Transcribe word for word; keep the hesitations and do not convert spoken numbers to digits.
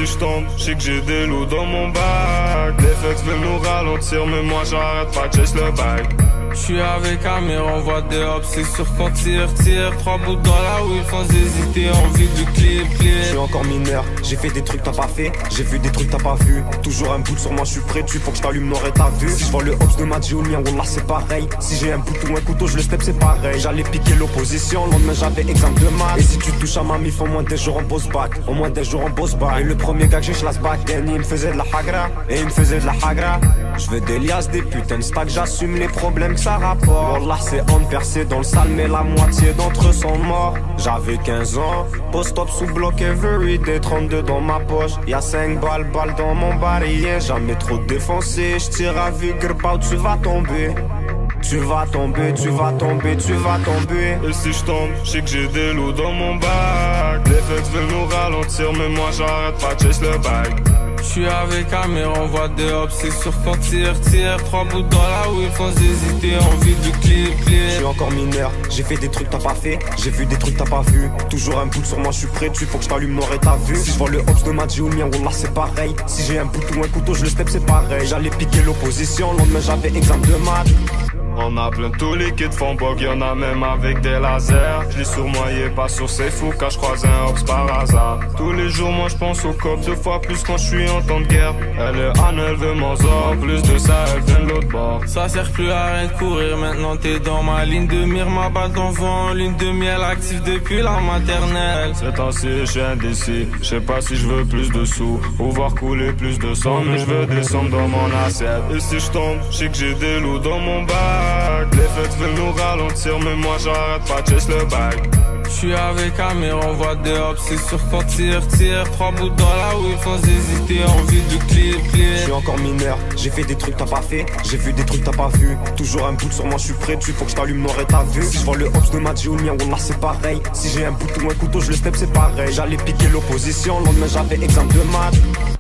si je tombe, je sais que j'ai des loups dans mon bac. Les flex veulent nous ralentir, mais moi j'arrête pas, chase le bac. J'suis avec Amir, on voit des hops, c'est sûr qu'on tire, tire. Trois bouts dans la whip sans hésiter, envie du clip, clip. J'suis encore mineur, j'ai fait des trucs t'as pas fait, j'ai vu des trucs t'as pas vu. Toujours un bout sur moi, j'suis prêt, tu faut que j't'allume, n'aurais t'as vu. Si j'vois le hops de Madji ou le mien, wallah c'est pareil. Si j'ai un bout ou un couteau, je le step c'est pareil. J'allais piquer l'opposition, le lendemain j'avais exemple de maths. Et si tu touches à ma mif, au moins des jours en boss back, au moins des jours en boss back. Et le premier gars que j'ai j'lasse back, il me faisait de la hagra, et il me faisait de la hagra. J'veux des liasses, des putains de stack, j'assume les problèmes que ça rapporte. Wallah c'est on percé dans le sale, mais la moitié d'entre eux sont morts. J'avais quinze ans, post-op sous bloc everyday, trente-deux dans ma poche. Y'a cinq balles, balles dans mon barillet, jamais trop défoncé. J'tire à vue, grpao, tu vas tomber. Tu vas tomber, tu vas tomber, tu vas tomber. Et si je tombe, je sais que j'ai des loups dans mon bac. Les flex veulent nous ralentir, mais moi j'arrête pas, chase le bac. J'suis avec Amir, on voit des hops, c'est sûr qu'on tire, tire. Trois bouts dans la whip sans hésiter, envie du clip, clip. J'suis encore mineur, j'ai fait des trucs t'as pas fait, j'ai vu des trucs t'as pas vu. Toujours un bout sur moi, j'suis prêt, tu faut que j't'allume, n'aurais t'as vu. Si j'vois le hops de Madji ou le mien, wallah c'est pareil. Si j'ai un bout ou un couteau, je le step c'est pareil. J'allais piquer l'opposition, le lendemain j'avais exemple de maths. On a plein tous les kids font bug, y'en a même avec des lasers. J'l'ai surnoyé, pas sur ses fous, car j'croise un hops par hasard. Tous les jours, moi j'pense au cop, deux fois plus quand j'suis en temps de guerre. Elle est Anne, elle veut m'en en plus de ça, elle vient de l'autre bord. Ça sert plus à rien de courir, maintenant t'es dans ma ligne de mire, ma balle d'envoi en ligne de miel, active depuis la maternelle. C'est ainsi, j'suis indécis, j'sais pas si j'veux plus de sous, ou voir couler plus de sang, mais j'veux descendre dans mon assiette. Et si j'tombe, j'sais que j'ai des loups dans mon bac. Les fêtes veulent nous ralentir, mais moi j'arrête pas, chase le bac. J'suis avec Amir, on voit des hops, c'est sûr qu'on tire, tire. Trois bouts dans la whip sans hésiter, envie du clip, clip. J'suis encore mineur, j'ai fait des trucs t'as pas fait, j'ai vu des trucs t'as pas vu. Toujours un bout sur moi, j'suis prêt, tu faut que j't'allume, n'aurais t'as vu. Si j'vois le hops de Madji ou le mien, wallah c'est pareil. Si j'ai un bout ou un couteau, je le step c'est pareil. J'allais piquer l'opposition, le lendemain j'avais exemple de maths.